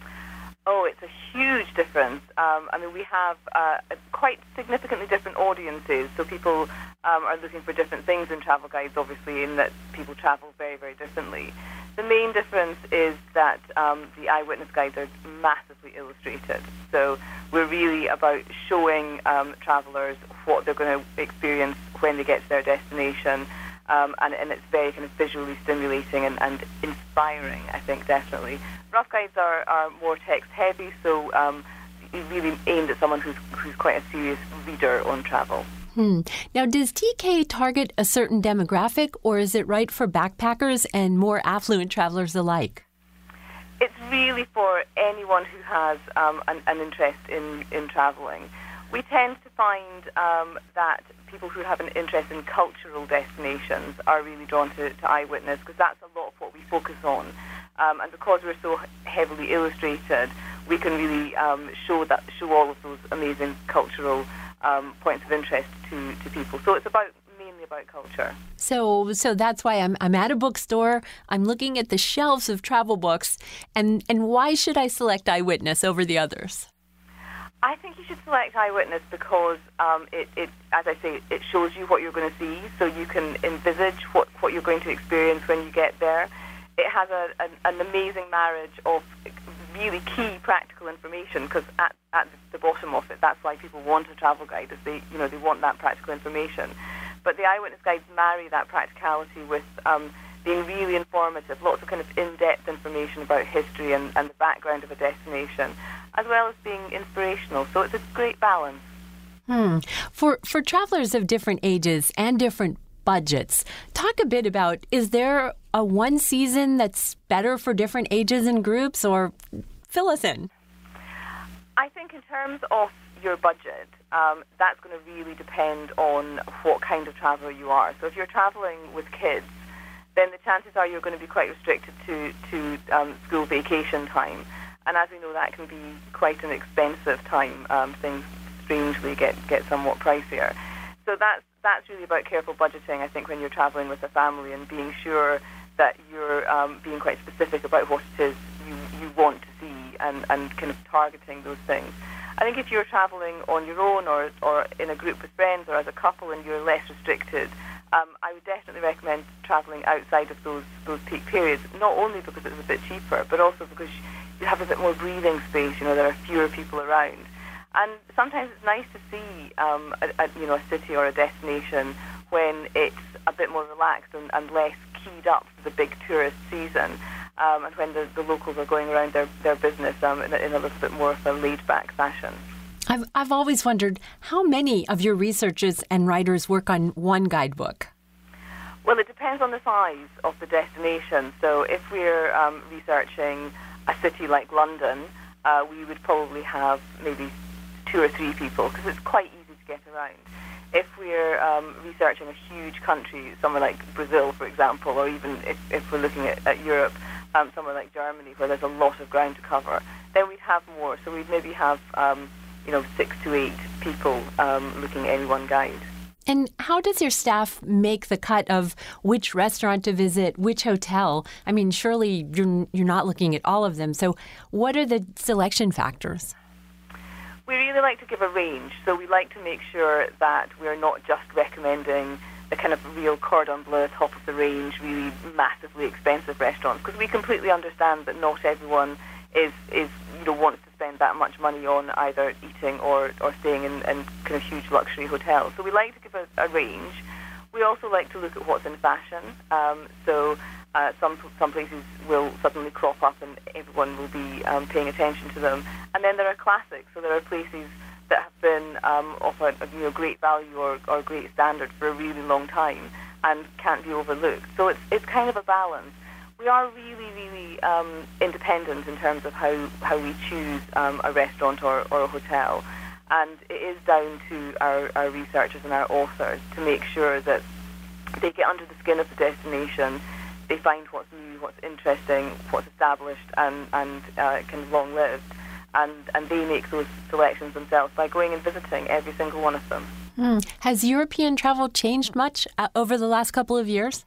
Oh, it's a huge difference. We have quite significantly different audiences. So people are looking for different things in travel guides, obviously, in that people travel very, very differently. The main difference is that the eyewitness guides are massively illustrated. So we're really about showing travellers what they're going to experience when they get to their destination. And it's very kind of visually stimulating and inspiring, I think, definitely. Rough guides are more text-heavy, so really aimed at someone who's quite a serious reader on travel. Now, does DK target a certain demographic, or is it right for backpackers and more affluent travelers alike? It's really for anyone who has an interest in travelling. We tend to find that people who have an interest in cultural destinations are really drawn to eyewitness, because that's a lot of what we focus on. And because we're so heavily illustrated, we can really show all of those amazing cultural points of interest to people. So it's about mainly definitely about culture. So that's why I'm at a bookstore. I'm looking at the shelves of travel books, and why should I select Eyewitness over the others? I think you should select Eyewitness because it, as I say, it shows you what you're going to see, so you can envisage what you're going to experience when you get there. It has an amazing marriage of really key practical information, because at the bottom of it, that's why people want a travel guide, is they want that practical information. But the Eyewitness guides marry that practicality with being really informative, lots of kind of in-depth information about history and the background of a destination, as well as being inspirational. So it's a great balance. For travelers of different ages and different budgets, talk a bit about, is there a one season that's better for different ages and groups, or fill us in? I think in terms of your budget, that's going to really depend on what kind of traveller you are. So if you're travelling with kids, then the chances are you're going to be quite restricted to school vacation time. And as we know, that can be quite an expensive time. Things strangely get somewhat pricier. So that's really about careful budgeting, I think, when you're travelling with a family, and being sure that you're being quite specific about what it is you want to see, and kind of targeting those things. I think if you're travelling on your own or in a group with friends or as a couple and you're less restricted, I would definitely recommend travelling outside of those peak periods, not only because it's a bit cheaper, but also because you have a bit more breathing space. There are fewer people around. And sometimes it's nice to see a city or a destination when it's a bit more relaxed and less keyed up for the big tourist season, and when the locals are going around their business in a little bit more of a laid-back fashion. I've always wondered, how many of your researchers and writers work on one guidebook? Well, it depends on the size of the destination. So if we're researching a city like London, we would probably have maybe 2 or 3 people, because it's quite easy to get around. If we're researching a huge country, somewhere like Brazil, for example, or even if we're looking at Europe, somewhere like Germany, where there's a lot of ground to cover, then we'd have more. So we'd maybe have 6 to 8 people looking at any one guide. And how does your staff make the cut of which restaurant to visit, which hotel? I mean, surely you're not looking at all of them. So what are the selection factors? We really like to give a range. So we like to make sure that we're not just recommending the kind of real cordon bleu, top of the range, really massively expensive restaurants, because we completely understand that not everyone is wants to spend that much money on either eating or staying in kind of huge luxury hotels. So we like to give a range. We also like to look at what's in fashion. Some places will suddenly crop up and everyone will be paying attention to them. And then there are classics. So there are places that have been of a great value or great standard for a really long time and can't be overlooked. So it's kind of a balance. We are really, really independent in terms of how we choose a restaurant or a hotel. And it is down to our researchers and our authors to make sure that they get under the skin of the destination, they find what's new, what's interesting, what's established and kind of long-lived. And they make those selections themselves by going and visiting every single one of them. Has European travel changed much over the last couple of years?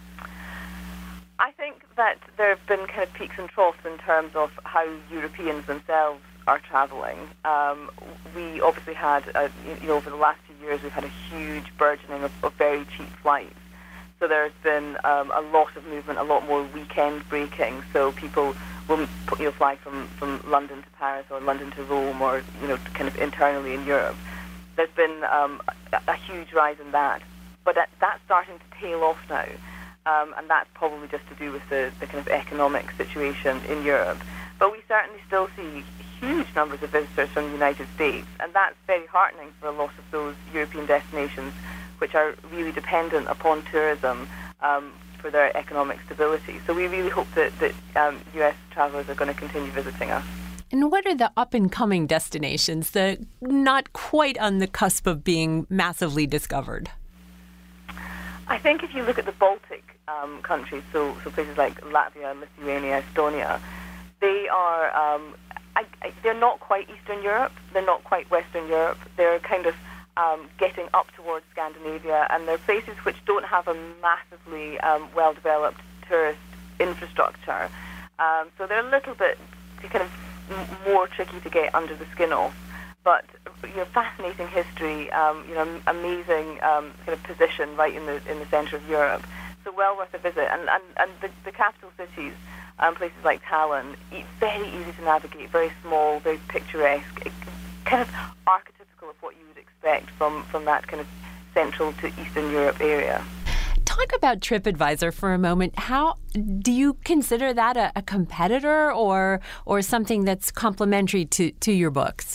I think that there have been kind of peaks and troughs in terms of how Europeans themselves are travelling. We obviously had, over the last few years, we've had a huge burgeoning of very cheap flights. So there's been a lot of movement, a lot more weekend breaking. So people will fly from London to Paris or London to Rome or kind of internally in Europe. There's been a huge rise in that, but that's starting to tail off now. And that's probably just to do with the kind of economic situation in Europe. But we certainly still see huge numbers of visitors from the United States, and that's very heartening for a lot of those European destinations which are really dependent upon tourism for their economic stability. So we really hope that US travellers are going to continue visiting us. And what are the up-and-coming destinations, the not quite on the cusp of being massively discovered? I think if you look at the Baltic countries, so places like Latvia, Lithuania, Estonia, they are they're not quite Eastern Europe, they're not quite Western Europe, they're kind of getting up towards Scandinavia, and they're places which don't have a massively well-developed tourist infrastructure. So they're a little bit kind of more tricky to get under the skin of. But fascinating history, amazing kind of position right in the centre of Europe. So well worth a visit. And the capital cities, places like Tallinn, very easy to navigate, very small, very picturesque, kind of archetypical of what you would expect from that kind of Central to Eastern Europe area. Talk about TripAdvisor for a moment. How do you consider that a competitor or something that's complementary to your books?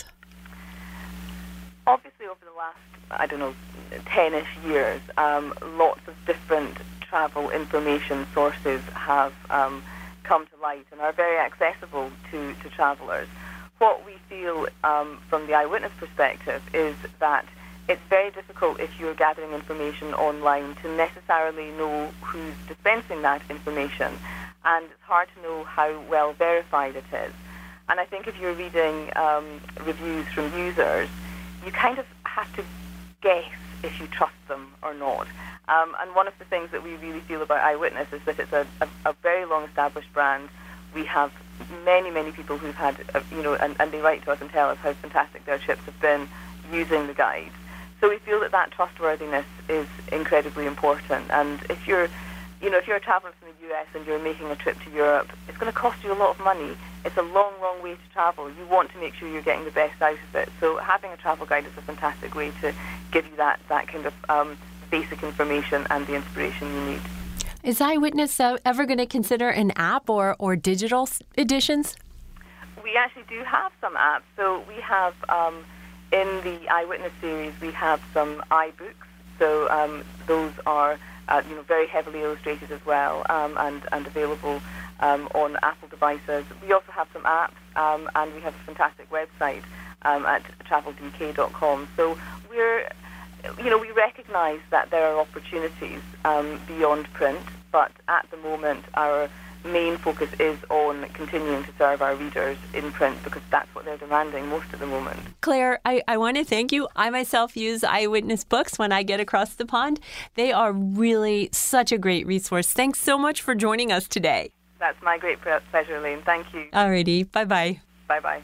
Obviously, over the last, 10-ish years, lots of different travel information sources have come to light and are very accessible to travellers. What we feel from the eyewitness perspective is that it's very difficult if you're gathering information online to necessarily know who's dispensing that information, and it's hard to know how well verified it is. And I think if you're reading reviews from users, you kind of have to guess if you trust them or not. And one of the things that we really feel about Eyewitness is that it's a very long-established brand. We have many, many people who've had, and they write to us and tell us how fantastic their trips have been using the guide. So we feel that trustworthiness is incredibly important. And if you're a traveller from the US and you're making a trip to Europe, it's going to cost you a lot of money. It's a long, long way to travel. You want to make sure you're getting the best out of it. So having a travel guide is a fantastic way to give you that kind of basic information and the inspiration you need. Is Eyewitness ever going to consider an app or digital editions? We actually do have some apps. So we have, in the Eyewitness series, we have some iBooks. So those are very heavily illustrated as well, and available on Apple devices. We also have some apps, and we have a fantastic website at traveldk.com. So we recognise that there are opportunities beyond print, but at the moment our main focus is on continuing to serve our readers in print because that's what they're demanding most at the moment. Claire, I want to thank you. I myself use Eyewitness books when I get across the pond. They are really such a great resource. Thanks so much for joining us today. That's my great pleasure, Elaine. Thank you. Alrighty. Bye-bye. Bye-bye.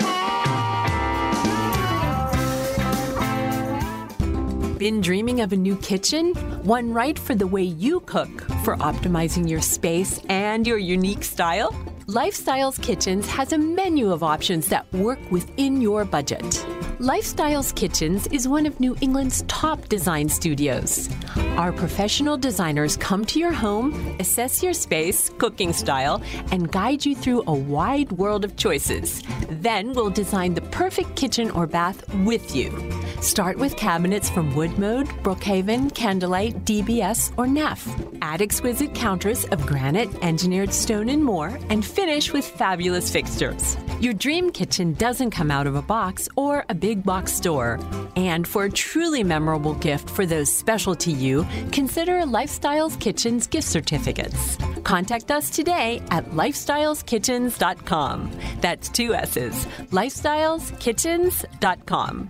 Been dreaming of a new kitchen? One right for the way you cook, for optimizing your space and your unique style? Lifestyles Kitchens has a menu of options that work within your budget. Lifestyles Kitchens is one of New England's top design studios. Our professional designers come to your home, assess your space, cooking style, and guide you through a wide world of choices. Then we'll design the perfect kitchen or bath with you. Start with cabinets from Woodmode, Brookhaven, Candlelight, DBS, or Neff. Add exquisite counters of granite, engineered stone, and more, and finish with fabulous fixtures. Your dream kitchen doesn't come out of a box or a big box store. And for a truly memorable gift for those special to you, consider Lifestyles Kitchens gift certificates. Contact us today at lifestyleskitchens.com. That's 2 S's. lifestyleskitchens.com.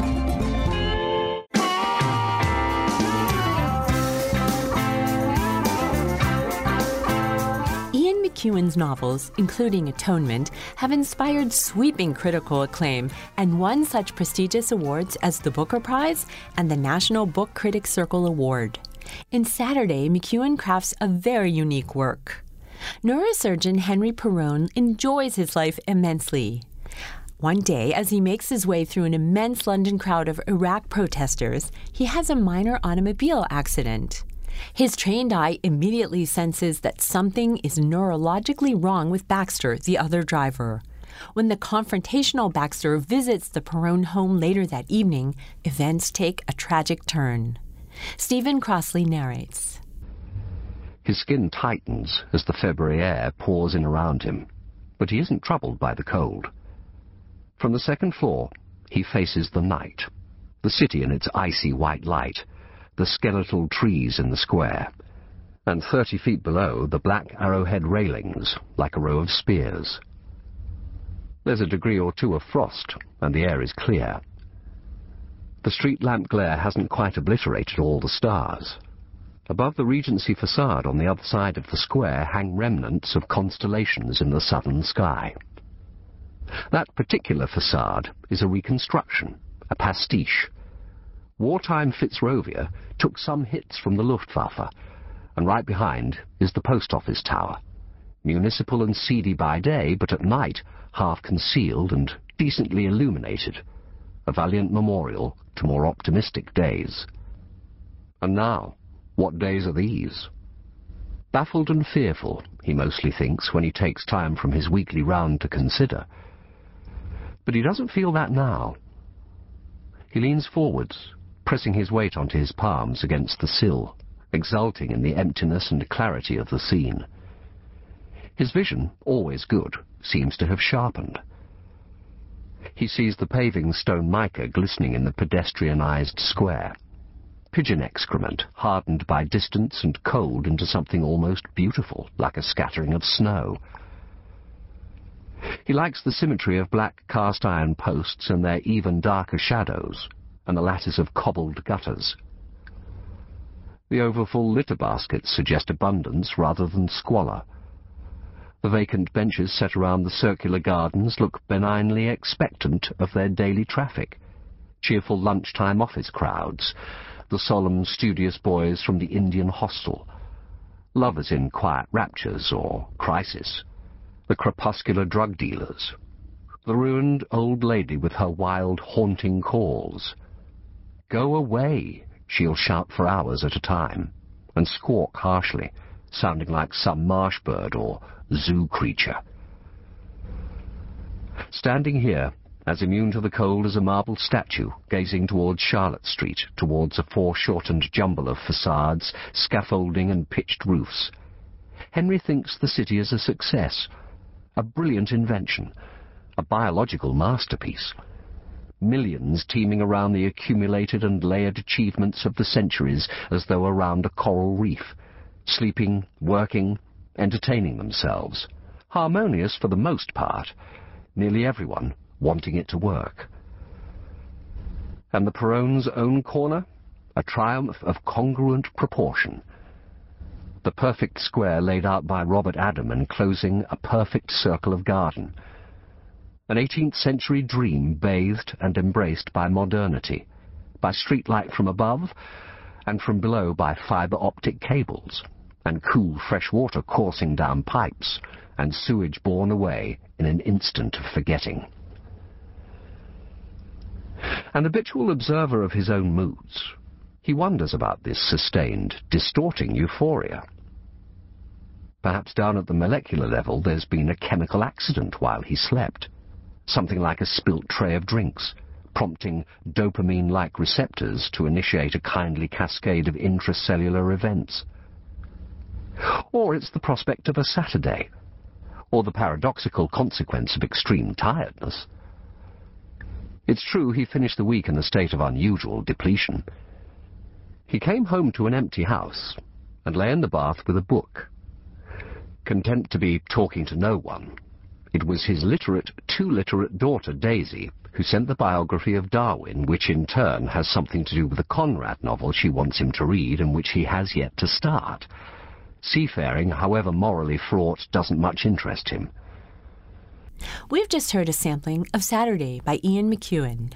Ian McEwan's novels, including Atonement, have inspired sweeping critical acclaim and won such prestigious awards as the Booker Prize and the National Book Critics Circle Award. In Saturday, McEwan crafts a very unique work. Neurosurgeon Henry Perrone enjoys his life immensely. One day, as he makes his way through an immense London crowd of Iraq protesters, he has a minor automobile accident. His trained eye immediately senses that something is neurologically wrong with Baxter, the other driver. When the confrontational Baxter visits the Perrone home later that evening, events take a tragic turn. Stephen Crossley narrates. His skin tightens as the February air pours in around him, but he isn't troubled by the cold. From the second floor, he faces the night, the city in its icy white light, the skeletal trees in the square, and 30 feet below the black arrowhead railings like a row of spears. There's a degree or two of frost, and the air is clear. The street lamp glare hasn't quite obliterated all the stars. Above the Regency facade on the other side of the square hang remnants of constellations in the southern sky. That particular facade is a reconstruction, a pastiche. Wartime Fitzrovia took some hits from the Luftwaffe, and right behind is the post office tower, municipal and seedy by day, but at night half concealed and decently illuminated, a valiant memorial to more optimistic days. And now, what days are these? Baffled and fearful, he mostly thinks when he takes time from his weekly round to consider. But he doesn't feel that now. He leans forwards, pressing his weight onto his palms against the sill, exulting in the emptiness and clarity of the scene. His vision, always good, seems to have sharpened. He sees the paving stone mica glistening in the pedestrianised square. Pigeon excrement, hardened by distance and cold into something almost beautiful, like a scattering of snow. He likes the symmetry of black cast-iron posts and their even darker shadows, and the lattice of cobbled gutters. The overfull litter baskets suggest abundance rather than squalor. The vacant benches set around the circular gardens look benignly expectant of their daily traffic. Cheerful lunchtime office crowds, the solemn, studious boys from the Indian hostel, lovers in quiet raptures or crisis, the crepuscular drug dealers, the ruined old lady with her wild, haunting calls. "Go away," she'll shout for hours at a time, and squawk harshly, sounding like some marsh bird or zoo creature. Standing here, as immune to the cold as a marble statue, gazing towards Charlotte Street, towards a foreshortened jumble of facades, scaffolding and pitched roofs, Henry thinks the city is a success, a brilliant invention, a biological masterpiece. Millions teeming around the accumulated and layered achievements of the centuries as though around a coral reef, sleeping, working, entertaining themselves, harmonious for the most part, nearly everyone wanting it to work. And the Peron's own corner? A triumph of congruent proportion. The perfect square laid out by Robert Adam enclosing a perfect circle of garden. An 18th century dream bathed and embraced by modernity, by streetlight from above, and from below by fibre optic cables, and cool fresh water coursing down pipes, and sewage borne away in an instant of forgetting. An habitual observer of his own moods, he wonders about this sustained, distorting euphoria. Perhaps down at the molecular level there's been a chemical accident while he slept, something like a spilt tray of drinks, prompting dopamine-like receptors to initiate a kindly cascade of intracellular events. Or it's the prospect of a Saturday, or the paradoxical consequence of extreme tiredness. It's true he finished the week in a state of unusual depletion. He came home to an empty house and lay in the bath with a book. Content to be talking to no one, it was his too literate daughter, Daisy, who sent the biography of Darwin, which in turn has something to do with the Conrad novel she wants him to read and which he has yet to start. Seafaring, however morally fraught, doesn't much interest him. We've just heard a sampling of Saturday by Ian McEwan.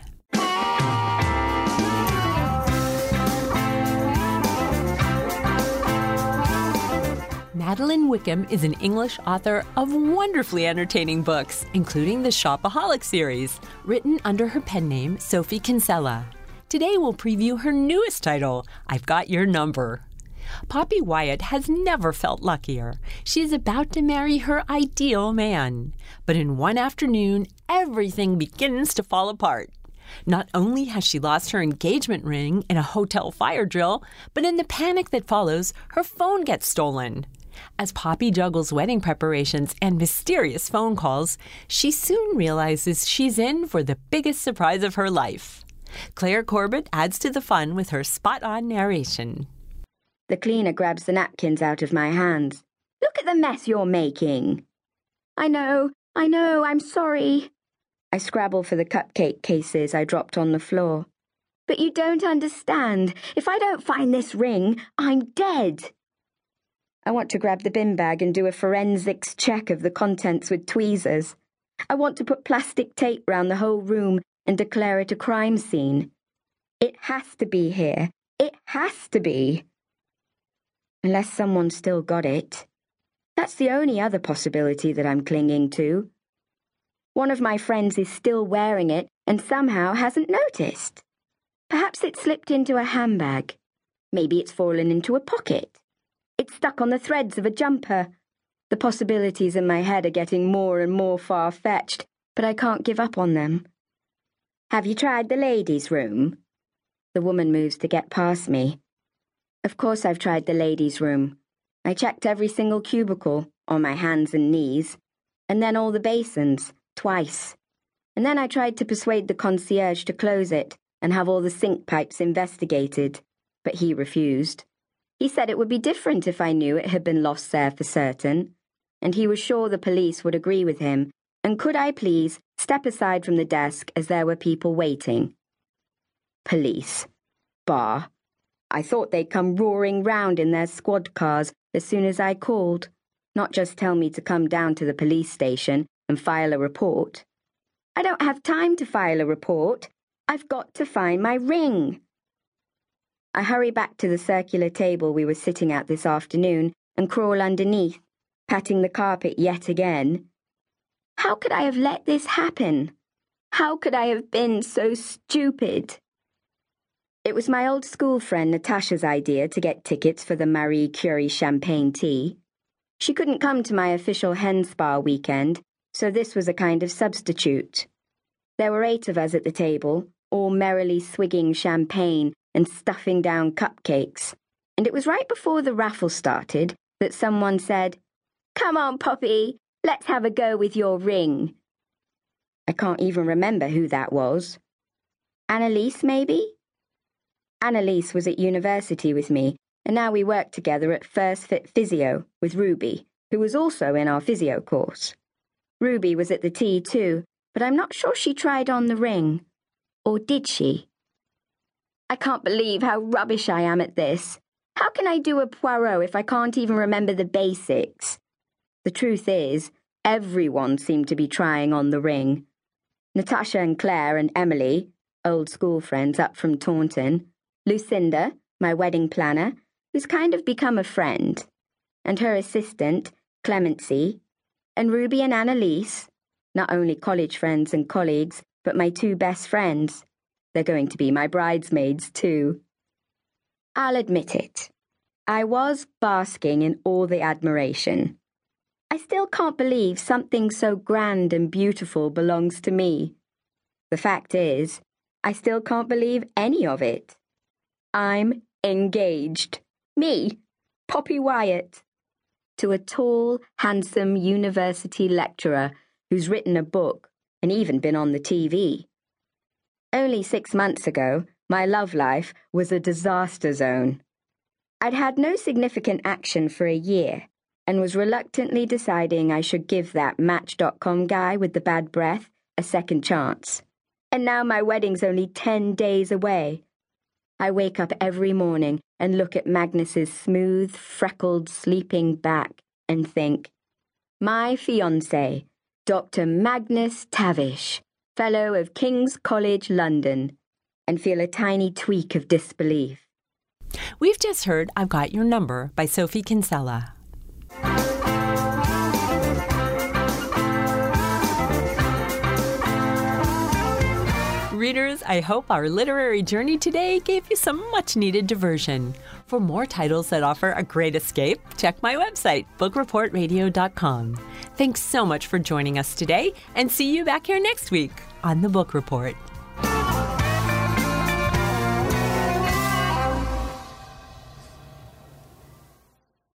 Madeline Wickham is an English author of wonderfully entertaining books, including the Shopaholic series, written under her pen name Sophie Kinsella. Today we'll preview her newest title, I've Got Your Number. Poppy Wyatt has never felt luckier. She is about to marry her ideal man. But in one afternoon, everything begins to fall apart. Not only has she lost her engagement ring in a hotel fire drill, but in the panic that follows, her phone gets stolen. As Poppy juggles wedding preparations and mysterious phone calls, she soon realizes she's in for the biggest surprise of her life. Claire Corbett adds to the fun with her spot-on narration. The cleaner grabs the napkins out of my hands. Look at the mess you're making. I know, I'm sorry. I scrabble for the cupcake cases I dropped on the floor. But you don't understand. If I don't find this ring, I'm dead. I want to grab the bin bag and do a forensics check of the contents with tweezers. I want to put plastic tape round the whole room and declare it a crime scene. It has to be here. It has to be. Unless someone's still got it. That's the only other possibility that I'm clinging to. One of my friends is still wearing it and somehow hasn't noticed. Perhaps it slipped into a handbag. Maybe it's fallen into a pocket. It's stuck on the threads of a jumper. The possibilities in my head are getting more and more far-fetched, but I can't give up on them. Have you tried the ladies' room? The woman moves to get past me. Of course I've tried the ladies' room. I checked every single cubicle, on my hands and knees, and then all the basins, twice. And then I tried to persuade the concierge to close it and have all the sink pipes investigated, but he refused. He said it would be different if I knew it had been lost there for certain, and he was sure the police would agree with him, and could I please step aside from the desk as there were people waiting. Police. Bah. I thought they'd come roaring round in their squad cars as soon as I called, not just tell me to come down to the police station and file a report. I don't have time to file a report. I've got to find my ring. I hurry back to the circular table we were sitting at this afternoon and crawl underneath, patting the carpet yet again. How could I have let this happen? How could I have been so stupid? It was my old school friend Natasha's idea to get tickets for the Marie Curie champagne tea. She couldn't come to my official hen spa weekend, so this was a kind of substitute. There were 8 of us at the table, all merrily swigging champagne and stuffing down cupcakes, and it was right before the raffle started that someone said, "Come on, Poppy, let's have a go with your ring." I can't even remember who that was. Annalise, maybe? Annalise was at university with me, and now we worked together at First Fit Physio with Ruby, who was also in our physio course. Ruby was at the tea too, but I'm not sure she tried on the ring. Or did she? I can't believe how rubbish I am at this. How can I do a Poirot if I can't even remember the basics? The truth is, everyone seemed to be trying on the ring. Natasha and Claire and Emily, old school friends up from Taunton, Lucinda, my wedding planner, who's kind of become a friend, and her assistant, Clemency, and Ruby and Annalise, not only college friends and colleagues, but my 2 best friends. They're going to be my bridesmaids, too. I'll admit it. I was basking in all the admiration. I still can't believe something so grand and beautiful belongs to me. The fact is, I still can't believe any of it. I'm engaged. Me, Poppy Wyatt, to a tall, handsome university lecturer who's written a book and even been on the TV. Only 6 months ago, my love life was a disaster zone. I'd had no significant action for a year and was reluctantly deciding I should give that Match.com guy with the bad breath a second chance. And now my wedding's only 10 days away. I wake up every morning and look at Magnus's smooth, freckled, sleeping back and think, my fiancé, Dr. Magnus Tavish, Fellow of King's College London, and feel a tiny tweak of disbelief. We've just heard I've Got Your Number by Sophie Kinsella. Readers, I hope our literary journey today gave you some much-needed diversion. For more titles that offer a great escape, check my website, bookreportradio.com. Thanks so much for joining us today, and see you back here next week on The Book Report.